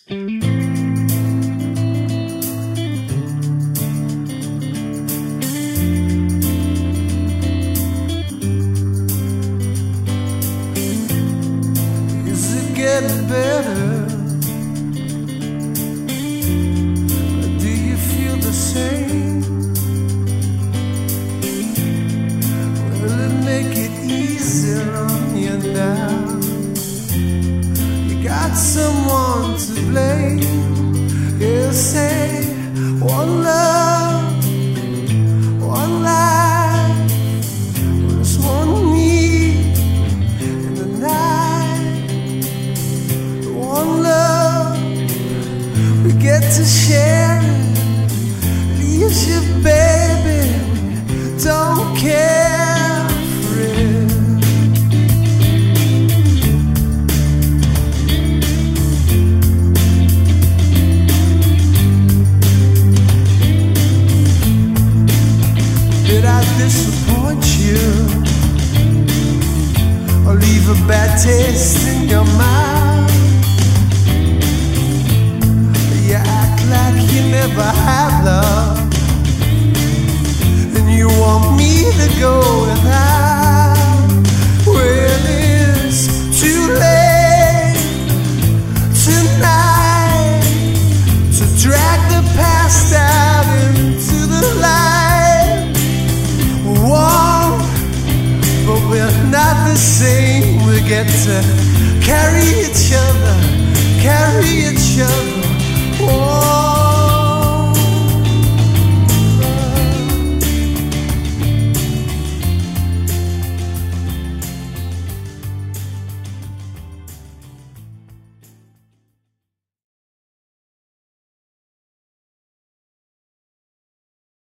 Is it getting better? Or do you feel the same? Will it make it easier on you now? You got someone to blame. You say one love, one life, there's one need in the night. One love, we get to share it. Leaves you, baby, don't care.